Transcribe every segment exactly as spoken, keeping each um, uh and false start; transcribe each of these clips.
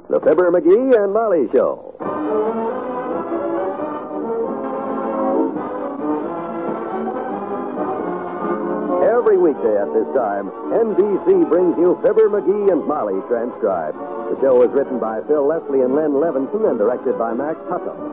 The Fibber, McGee, and Molly Show. Every weekday at this time, N B C brings you Fibber, McGee, and Molly transcribed. The show is written by Phil Leslie and Len Levinson and directed by Max Tuttle.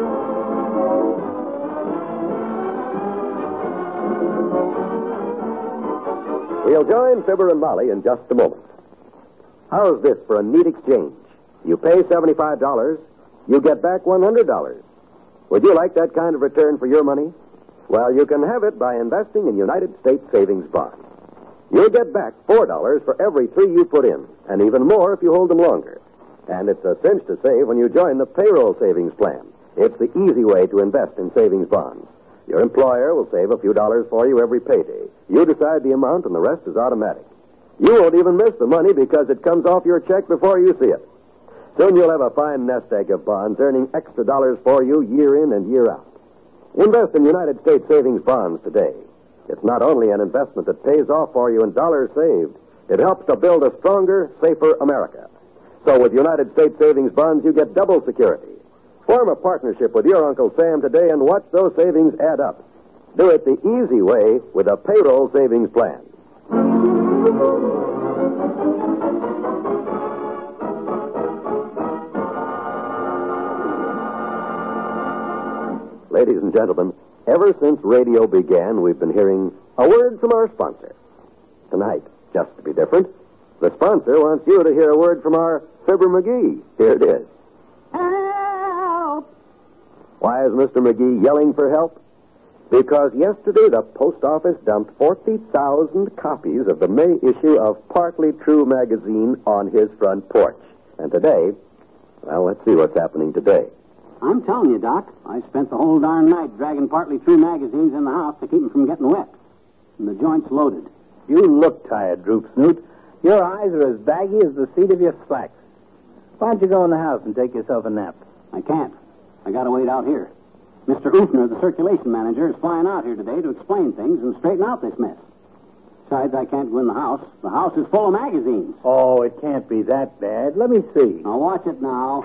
We'll join Fibber and Molly in just a moment. How's this for a neat exchange? You pay seventy-five dollars, you get back one hundred dollars. Would you like that kind of return for your money? Well, you can have it by investing in United States savings bonds. You'll get back four dollars for every three you put in, and even more if you hold them longer. And it's a cinch to save when you join the payroll savings plan. It's the easy way to invest in savings bonds. Your employer will save a few dollars for you every payday. You decide the amount, and the rest is automatic. You won't even miss the money because it comes off your check before you see it. Soon you'll have a fine nest egg of bonds earning extra dollars for you year in and year out. Invest in United States savings bonds today. It's not only an investment that pays off for you in dollars saved, it helps to build a stronger, safer America. So with United States savings bonds, you get double security. Form a partnership with your Uncle Sam today and watch those savings add up. Do it the easy way with a payroll savings plan. Ladies and gentlemen, ever since radio began, we've been hearing a word from our sponsor. Tonight, just to be different, the sponsor wants you to hear a word from our Fibber McGee. Here it is. Help! Why is Mister McGee yelling for help? Because yesterday the post office dumped forty thousand copies of the May issue of Partly True magazine on his front porch. And today, well, let's see what's happening today. I'm telling you, Doc, I spent the whole darn night dragging Partly True magazines in the house to keep them from getting wet. And the joint's loaded. You look tired, Droop Snoot. Your eyes are as baggy as the seat of your slacks. Why don't you go in the house and take yourself a nap? I can't. I gotta wait out here. Mister Oofner, the circulation manager, is flying out here today to explain things and straighten out this mess. Besides, I can't go in the house. The house is full of magazines. Oh, it can't be that bad. Let me see. Now, watch it now.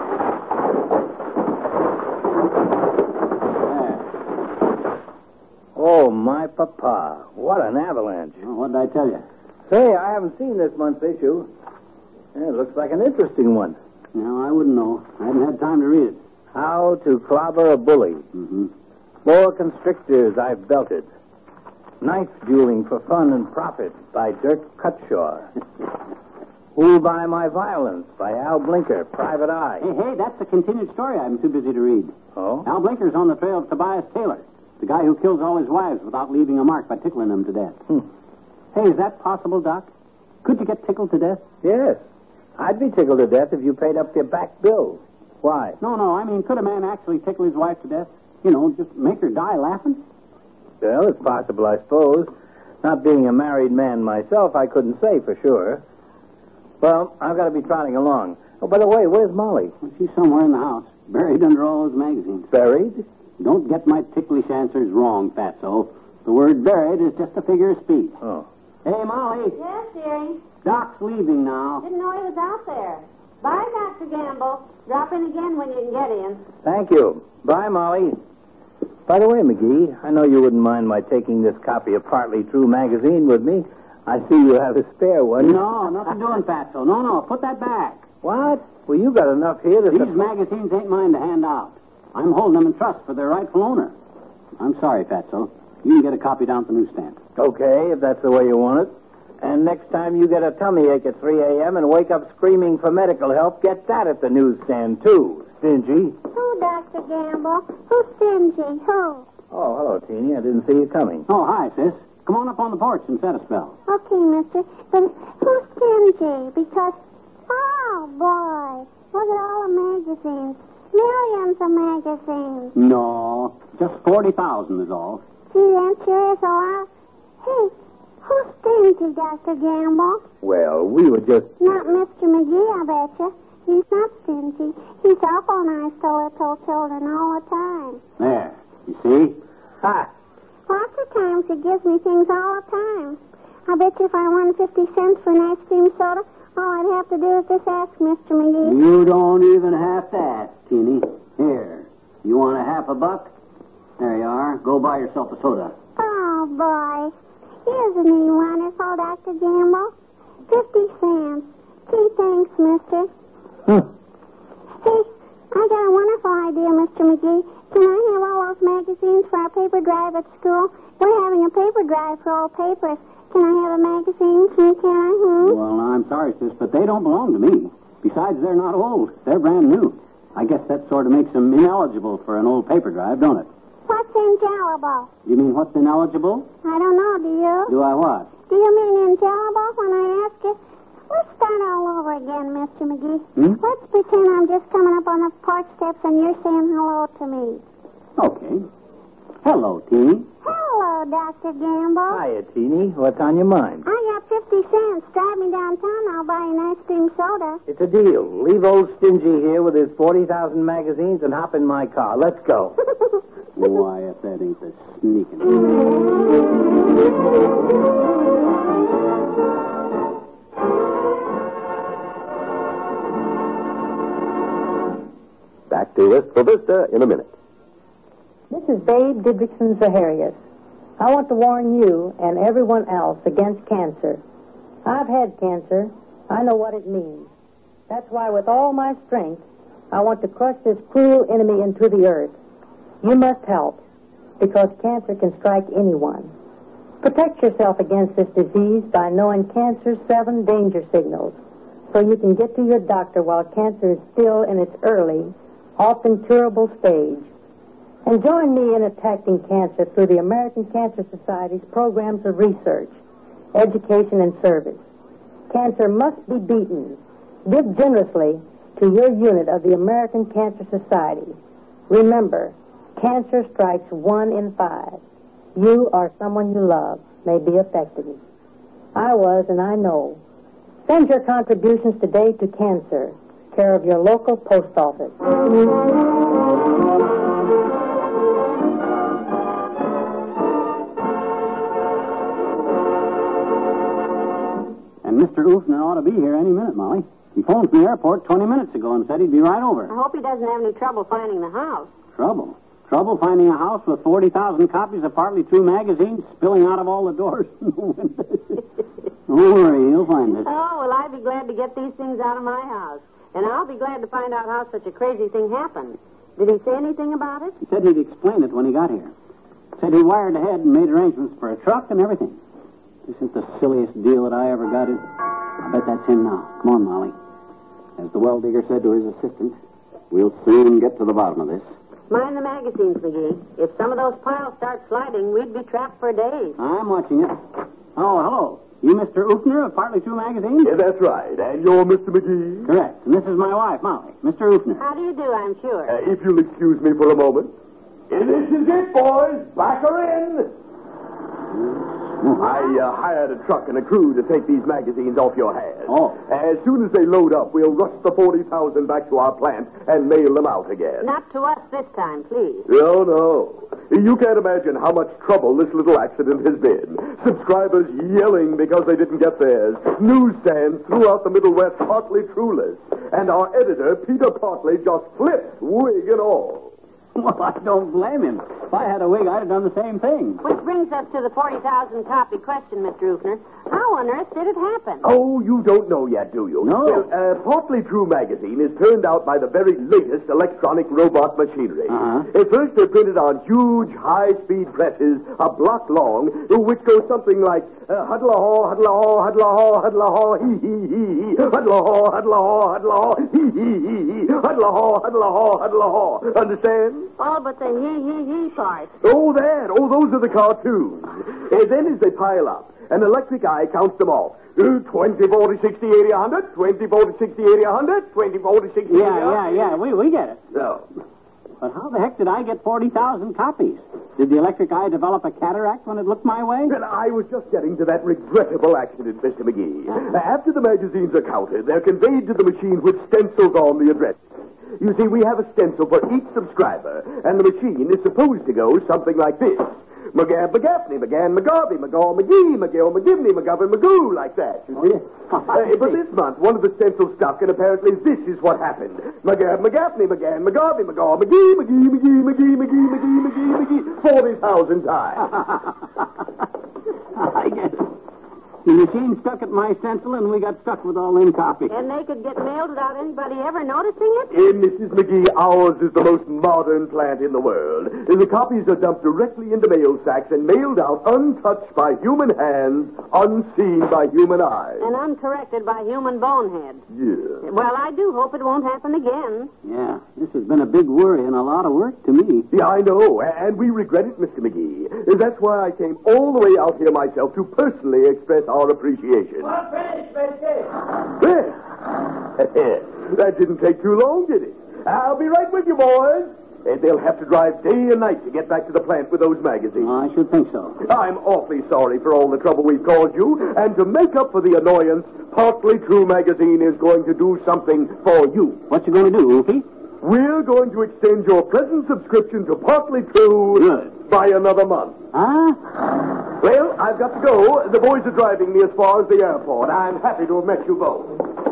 There. Oh, my papa. What an avalanche. Well, what did I tell you? Say, I haven't seen this month's issue. Yeah, it looks like an interesting one. No, I wouldn't know. I haven't had time to read it. How to Clobber a Bully. Mm-hmm. Four Constrictors I've Belted. Knife Dueling for Fun and Profit by Dirk Cutshaw. Who'll Buy My Violence by Al Blinker, Private Eye. Hey, hey, that's a continued story I'm too busy to read. Oh? Al Blinker's on the trail of Tobias Taylor, the guy who kills all his wives without leaving a mark by tickling them to death. Hmm. Hey, is that possible, Doc? Could you get tickled to death? Yes. I'd be tickled to death if you paid up your back bill. Why? No, no, I mean, could a man actually tickle his wife to death? You know, just make her die laughing? Well, it's possible, I suppose. Not being a married man myself, I couldn't say for sure. Well, I've got to be trotting along. Oh, by the way, where's Molly? Well, she's somewhere in the house, buried under all those magazines. Buried? Don't get my ticklish answers wrong, Fatso. The word buried is just a figure of speech. Oh. Hey, Molly. Yes, dearie. Doc's leaving now. Didn't know he was out there. Bye, Doctor Gamble. Drop in again when you can get in. Thank you. Bye, Molly. By the way, McGee, I know you wouldn't mind my taking this copy of Partly True magazine with me. I see you have a spare one. No, nothing doing, Fatso. No, no, put that back. What? Well, you got enough here to... These magazines ain't mine to hand out. I'm holding them in trust for their rightful owner. I'm sorry, Fatso. You can get a copy down at the newsstand. Okay, if that's the way you want it. And next time you get a tummy ache at three a.m. and wake up screaming for medical help, get that at the newsstand, too. Stingy. Who, Doctor Gamble? Who's stingy? Who? Oh, hello, Teeny. I didn't see you coming. Oh, hi, sis. Come on up on the porch and set a spell. Okay, mister. But who's stingy? Because, oh, boy. Look at all the magazines. Millions of magazines. No, just forty thousand is all. Gee, that sure is a lot. Hey, who's stingy, Doctor Gamble? Well, we were just... Not Mister McGee, I betcha. He's not stingy. He's awful nice to little children all the time. There, you see? Ha! Lots of times he gives me things all the time. I bet you if I won fifty cents for an ice cream soda, All I'd have to do is just ask Mister McGee. You don't even have to ask, Teeny. Here, you want a half a buck? There you are. Go buy yourself a soda. Oh, boy. Isn't he wonderful, Doctor Gamble? Fifty cents. Gee, thanks, mister. Huh. Hey, I got a wonderful idea, Mister McGee. Can I have all those magazines for our paper drive at school? We're having a paper drive for old papers. Can I have a magazine? Can, can I? Hmm? Well, I'm sorry, sis, but they don't belong to me. Besides, they're not old. They're brand new. I guess that sort of makes them ineligible for an old paper drive, don't it? What's indelible? You mean what's ineligible? I don't know, do you? Do I what? Do you mean indelible when I ask you? Let's start all over again, Mister McGee. Hmm? Let's pretend I'm just coming up on the porch steps and you're saying hello to me. Okay. Hello, Teeny. Hello, Doctor Gamble. Hiya, Teeny. What's on your mind? I got fifty cents. Drive me downtown. I'll buy you an ice cream soda. It's a deal. Leave old Stingy here with his forty thousand magazines and hop in my car. Let's go. Why, if that ain't the sneaking. Back to Wistful Vista in a minute. This is Babe Didrikson Zaharias. I want to warn you and everyone else against cancer. I've had cancer. I know what it means. That's why with all my strength, I want to crush this cruel enemy into the earth. You must help, because cancer can strike anyone. Protect yourself against this disease by knowing cancer's seven danger signals, so you can get to your doctor while cancer is still in its early, often curable stage. And join me in attacking cancer through the American Cancer Society's programs of research, education, and service. Cancer must be beaten. Give generously to your unit of the American Cancer Society. Remember, cancer strikes one in five. You or someone you love may be affected. I was, and I know. Send your contributions today to cancer, care of your local post office. And Mister Oofner ought to be here any minute, Molly. He phoned from the airport twenty minutes ago and said he'd be right over. I hope he doesn't have any trouble finding the house. Trouble? Trouble finding a house with forty thousand copies of Partly True magazines spilling out of all the doors and the windows. Don't worry, he'll find it. Oh, well, I'd be glad to get these things out of my house. And I'll be glad to find out how such a crazy thing happened. Did he say anything about it? He said he'd explain it when he got here. Said he wired ahead and made arrangements for a truck and everything. This isn't the silliest deal that I ever got in. I bet that's him now. Come on, Molly. As the well digger said to his assistant, we'll soon get to the bottom of this. Mind the magazines, McGee. If some of those piles start sliding, we'd be trapped for days. I'm watching it. Oh, hello. You Mister Oofner of Partly True magazine? Yeah, that's right. And you're Mister McGee? Correct. And this is my wife, Molly. Mister Oofner. How do you do, I'm sure. Uh, if you'll excuse me for a moment. This is it, boys. Back her in. I uh, hired a truck and a crew to take these magazines off your hands. Oh. As soon as they load up, we'll rush the forty thousand back to our plant and mail them out again. Not to us this time, please. No, no. You can't imagine how much trouble this little accident has been. Subscribers yelling because they didn't get theirs. Newsstands throughout the Middle West partly trueless. And our editor, Peter Partly, just flipped, wig and all. Well, I don't blame him. If I had a wig, I'd have done the same thing. Which brings us to the forty thousand copy question, Mister Oofner. How on earth did it happen? Oh, you don't know yet, do you? No. Well, uh, Partly True magazine is turned out by the very latest electronic robot machinery. Uh-huh. At first, they're printed on huge, high-speed presses, a block long, which goes something like uh, huddle-a-haw, huddle-a-haw, huddle-a-haw, huddle-a-haw, hee-hee-hee-hee, huddle-a-haw, huddle-a-haw, huddle-a-haw, hee-hee-hee-hee, huddle-a-haw, huddle-a-haw, huddle-a-haw. Understand? All but the hee-hee-hee part. Oh, that. Oh, those are the cartoons. And then as they pile up, an electric eye counts them off. Uh, twenty, forty, sixty, eighty, one hundred. twenty, forty, sixty, eighty, one hundred. twenty, forty, sixty, eighty, Yeah, yeah, yeah. We, we get it. No. But how the heck did I get forty thousand copies? Did the electric eye develop a cataract when it looked my way? And I was just getting to that regrettable accident, Mister McGee. After the magazines are counted, they're conveyed to the machine with stencils on the address. You see, we have a stencil for each subscriber, and the machine is supposed to go something like this. McGab, McGaffney, McGann, McGarvey, McGaw, McGee, McGill, McGivney, McGovern, McGoo, like that. You see? Oh, yeah. Uh, but this month, one of the stencils stuck, and apparently this is what happened. McGab, McGaffney, McGann, McGarvey, McGaw, McGee, McGee, McGee, McGee, McGee, McGee, McGee, McGee, forty thousand times. I guess. The machine stuck at my stencil, and we got stuck with all them copies. And they could get mailed without anybody ever noticing it? Hey, Missus McGee, ours is the most modern plant in the world. The copies are dumped directly into mail sacks and mailed out untouched by human hands, unseen by human eyes. And uncorrected by human boneheads. Yeah. Well, I do hope it won't happen again. Yeah, this has been a big worry and a lot of work to me. Yeah, I know, and we regret it, Mister McGee. That's why I came all the way out here myself to personally express our appreciation. Well, finished, mister. Well, that didn't take too long, did it? I'll be right with you, boys. And they'll have to drive day and night to get back to the plant with those magazines. I should think so. I'm awfully sorry for all the trouble we've caused you, and to make up for the annoyance, Partly True magazine is going to do something for you. What you going to do, Wolfie? We're going to extend your present subscription to Partly True Good. by another month. Huh? Well, I've got to go. The boys are driving me as far as the airport. I'm happy to have met you both.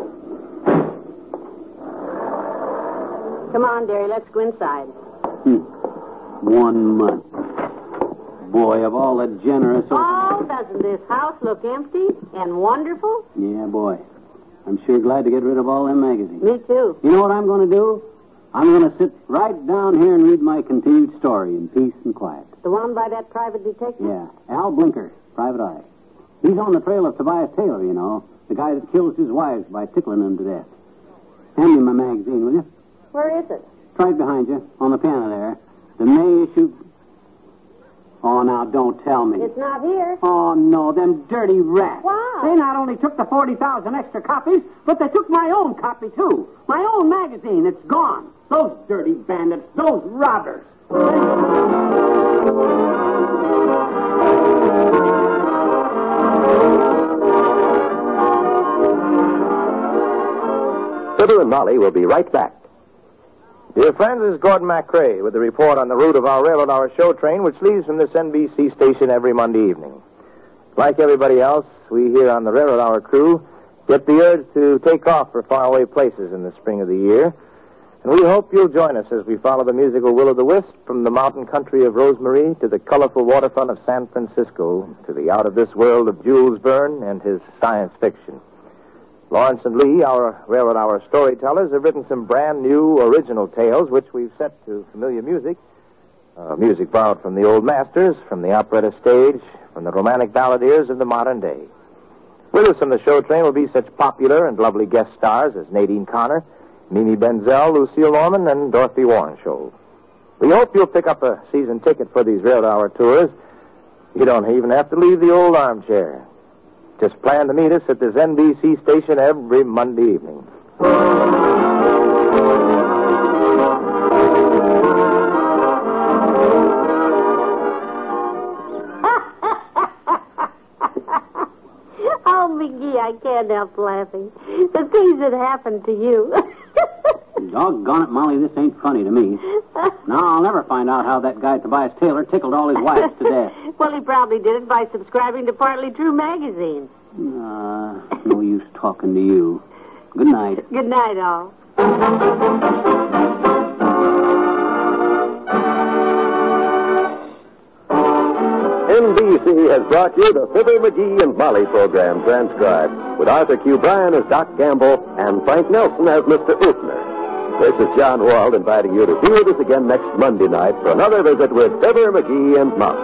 Come on, dearie, let's go inside. Hmm. One month. Boy, of all the generous... Oh, doesn't this house look empty and wonderful? Yeah, boy. I'm sure glad to get rid of all them magazines. Me too. You know what I'm going to do? I'm going to sit right down here and read my continued story in peace and quiet. The one by that private detective? Yeah, Al Blinker, Private Eye. He's on the trail of Tobias Taylor, you know, the guy that kills his wives by tickling them to death. Hand me my magazine, will you? Where is it? It's right behind you, on the piano there. The May issue... Oh, now, don't tell me. It's not here. Oh, no, them dirty rats. Why? They not only took the forty thousand extra copies, but they took my own copy, too. My own magazine. It's gone. Those dirty bandits. Those robbers. Fibber and Molly will be right back. Dear friends, this is Gordon MacRae with the report on the route of our Railroad Hour show train, which leaves from this N B C station every Monday evening. Like everybody else, we here on the Railroad Hour crew get the urge to take off for faraway places in the spring of the year. And we hope you'll join us as we follow the musical Will-o'-the-Wisp from the mountain country of Rosemary to the colorful waterfront of San Francisco to the out-of-this world of Jules Verne and his science fiction. Lawrence and Lee, our Railroad Hour storytellers, have written some brand new original tales which we've set to familiar music. Uh, music borrowed from the old masters, from the operetta stage, from the romantic balladeers of the modern day. With us on the show train will be such popular and lovely guest stars as Nadine Connor, Mimi Benzel, Lucille Norman, and Dorothy Warrenshow. We hope you'll pick up a season ticket for these Railroad Hour tours. You don't even have to leave the old armchair. Just plan to meet us at this N B C station every Monday evening. Oh, McGee, I can't help laughing. The things that happened to you. Doggone it, Molly, this ain't funny to me. Now, I'll never find out how that guy Tobias Taylor tickled all his wives to death. Well, he probably did it by subscribing to Partly True magazine. Uh, no use talking to you. Good night. Good night, all. N B C has brought you the Fibber, McGee, and Molly program transcribed, with Arthur Q. Bryan as Doc Gamble and Frank Nelson as Mister Oofner. This is John Wald inviting you to be with us again next Monday night for another visit with Fibber, McGee, and Molly.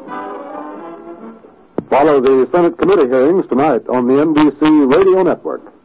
Follow the Senate committee hearings tonight on the N B C Radio Network.